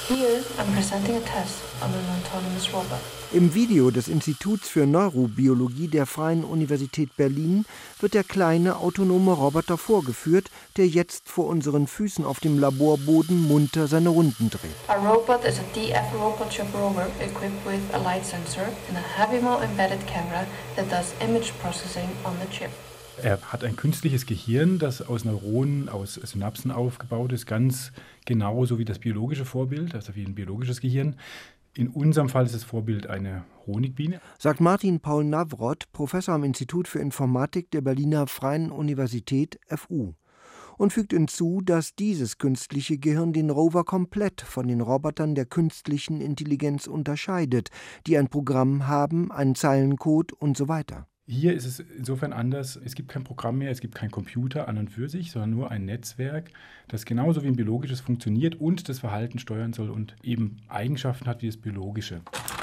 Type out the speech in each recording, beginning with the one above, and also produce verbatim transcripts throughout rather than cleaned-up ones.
Here I'm presenting a test on an autonomous robot. Im Video des Instituts für Neurobiologie der Freien Universität Berlin wird der kleine autonome Roboter vorgeführt, der jetzt vor unseren Füßen auf dem Laborboden munter seine Runden dreht. A robot is a D F robot chip rover equipped with a light sensor and a Havimo embedded camera that does image processing on the chip. Er hat ein künstliches Gehirn, das aus Neuronen, aus Synapsen aufgebaut ist, ganz genauso wie das biologische Vorbild, also wie ein biologisches Gehirn. In unserem Fall ist das Vorbild eine Honigbiene. Sagt Martin Paul Nawrot, Professor am Institut für Informatik der Berliner Freien Universität F U. Und fügt hinzu, dass dieses künstliche Gehirn den Rover komplett von den Robotern der künstlichen Intelligenz unterscheidet, die ein Programm haben, einen Zeilencode und so weiter. Hier ist es insofern anders. Es gibt kein Programm mehr, es gibt keinen Computer an und für sich, sondern nur ein Netzwerk, das genauso wie ein biologisches funktioniert und das Verhalten steuern soll und eben Eigenschaften hat wie das biologische.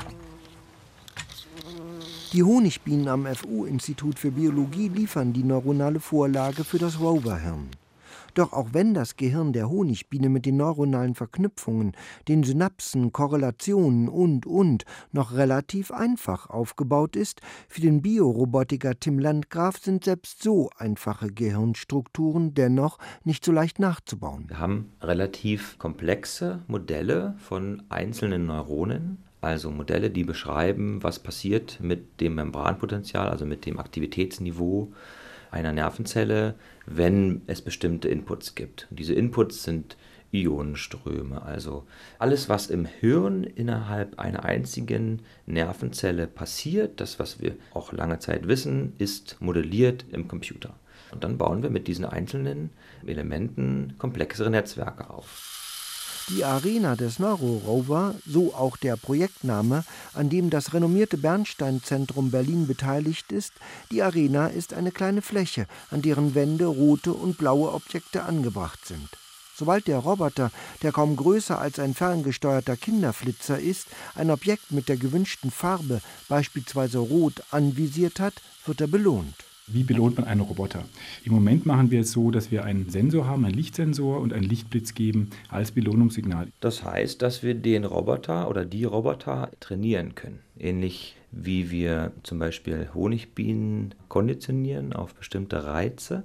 Die Honigbienen am F U-Institut für Biologie liefern die neuronale Vorlage für das Roverhirn. Doch auch wenn das Gehirn der Honigbiene mit den neuronalen Verknüpfungen, den Synapsen, Korrelationen und, und noch relativ einfach aufgebaut ist, für den Biorobotiker Tim Landgraf sind selbst so einfache Gehirnstrukturen dennoch nicht so leicht nachzubauen. Wir haben relativ komplexe Modelle von einzelnen Neuronen, also Modelle, die beschreiben, was passiert mit dem Membranpotenzial, also mit dem Aktivitätsniveau einer Nervenzelle, wenn es bestimmte Inputs gibt. Diese Inputs sind Ionenströme, also alles, was im Hirn innerhalb einer einzigen Nervenzelle passiert, das, was wir auch lange Zeit wissen, ist modelliert im Computer. Und dann bauen wir mit diesen einzelnen Elementen komplexere Netzwerke auf. Die Arena des Neurorover, so auch der Projektname, an dem das renommierte Bernstein-Zentrum Berlin beteiligt ist, die Arena ist eine kleine Fläche, an deren Wände rote und blaue Objekte angebracht sind. Sobald der Roboter, der kaum größer als ein ferngesteuerter Kinderflitzer ist, ein Objekt mit der gewünschten Farbe, beispielsweise rot, anvisiert hat, wird er belohnt. Wie belohnt man einen Roboter? Im Moment machen wir es so, dass wir einen Sensor haben, einen Lichtsensor und einen Lichtblitz geben als Belohnungssignal. Das heißt, dass wir den Roboter oder die Roboter trainieren können. Ähnlich wie wir zum Beispiel Honigbienen konditionieren auf bestimmte Reize.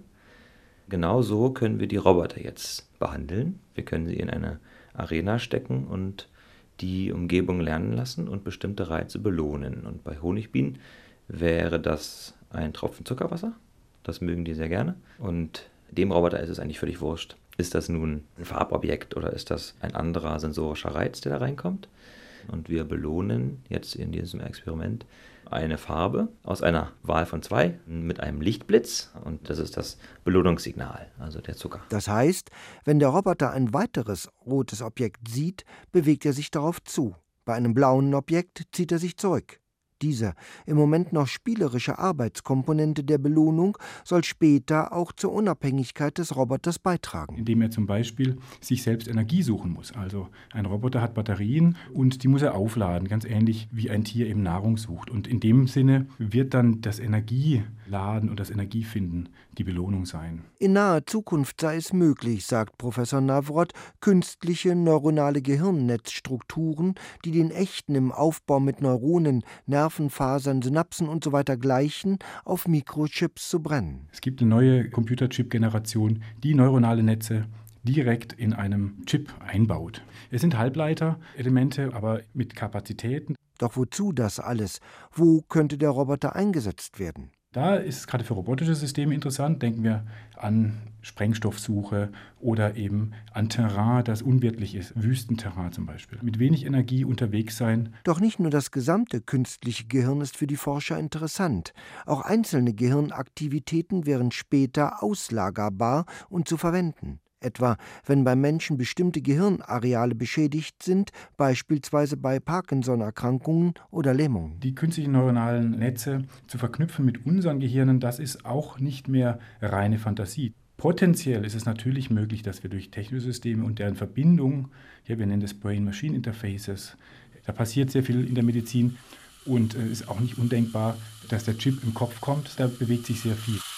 Genauso können wir die Roboter jetzt behandeln. Wir können sie in eine Arena stecken und die Umgebung lernen lassen und bestimmte Reize belohnen. Und bei Honigbienen wäre das ein Tropfen Zuckerwasser. Das mögen die sehr gerne. Und dem Roboter ist es eigentlich völlig wurscht. Ist das nun ein Farbobjekt oder ist das ein anderer sensorischer Reiz, der da reinkommt? Und wir belohnen jetzt in diesem Experiment eine Farbe aus einer Wahl von zwei mit einem Lichtblitz. Und das ist das Belohnungssignal, also der Zucker. Das heißt, wenn der Roboter ein weiteres rotes Objekt sieht, bewegt er sich darauf zu. Bei einem blauen Objekt zieht er sich zurück. Diese im Moment noch spielerische Arbeitskomponente der Belohnung soll später auch zur Unabhängigkeit des Roboters beitragen. Indem er zum Beispiel sich selbst Energie suchen muss. Also ein Roboter hat Batterien und die muss er aufladen, ganz ähnlich wie ein Tier eben Nahrung sucht. Und in dem Sinne wird dann das Energieladen und das Energiefinden die Belohnung sein. In naher Zukunft sei es möglich, sagt Professor Nawrot, künstliche neuronale Gehirnnetzstrukturen, die den echten im Aufbau mit Neuronen, Nervenfasern, Synapsen usw. gleichen, auf Mikrochips zu brennen. Es gibt eine neue Computerchip-Generation, die neuronale Netze direkt in einem Chip einbaut. Es sind Halbleiterelemente, aber mit Kapazitäten. Doch wozu das alles? Wo könnte der Roboter eingesetzt werden? Da ist es gerade für robotische Systeme interessant. Denken wir an Sprengstoffsuche oder eben an Terrain, das unwirtlich ist, Wüstenterrain zum Beispiel. Mit wenig Energie unterwegs sein. Doch nicht nur das gesamte künstliche Gehirn ist für die Forscher interessant. Auch einzelne Gehirnaktivitäten wären später auslagerbar und zu verwenden. Etwa, wenn beim Menschen bestimmte Gehirnareale beschädigt sind, beispielsweise bei Parkinson-Erkrankungen oder Lähmungen. Die künstlichen neuronalen Netze zu verknüpfen mit unseren Gehirnen, das ist auch nicht mehr reine Fantasie. Potenziell ist es natürlich möglich, dass wir durch Technosysteme und deren Verbindung, ja, wir nennen das Brain-Machine-Interfaces, da passiert sehr viel in der Medizin und es ist auch nicht undenkbar, dass der Chip im Kopf kommt, da bewegt sich sehr viel.